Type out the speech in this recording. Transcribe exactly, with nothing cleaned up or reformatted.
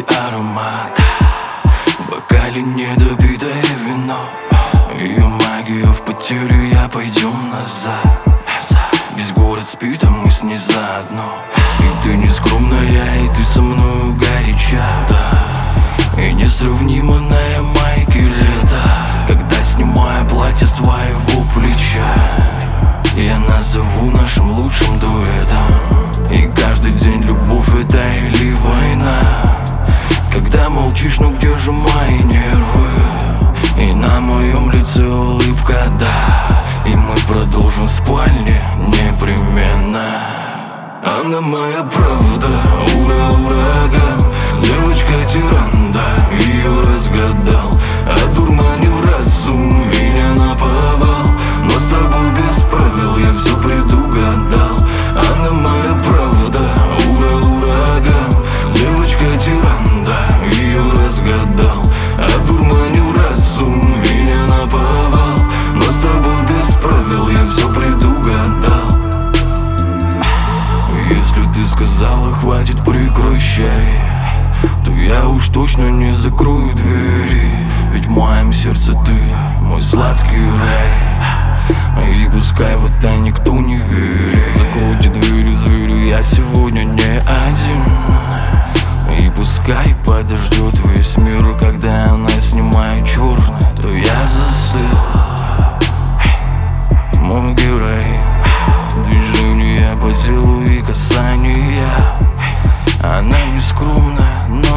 аромат, в бокале недопитое вино. Ее магию в потерю, я пойдем назад. Весь город спит, а мы с ней заодно. И ты не скромная, и ты со мною горяча, да. И несравнимая майки лета, когда снимаю платье с твоего плеча. Я назову нашим лучшим дуэтом. И каждый день любовь это или война. Когда молчишь, ну где же мои нервы? И на моем лице улыбка, да. И мы продолжим в спальне непременно. Она моя правда, ура, ураган. Девочка-тиран, да, ее разгадал. Одурманил разум, меня наповал. Но с тобой без правил я все предугадал. Она моя правда, ура, ураган. Девочка-тиран, да, ее разгадал. Одурманил разум, меня наповал. Но с тобой без правил я все предугадал. Если ты сказала хватит, прекращай, то я уж точно не закрою двери. Ведь в моем сердце ты мой сладкий рай. И пускай в это никто не верит. Закройте двери, зверю, я сегодня не один. И пускай подождет весь мир, когда она снимает черное, то я застыл. Мой герой, движения по телу и касания. Она не скромная, но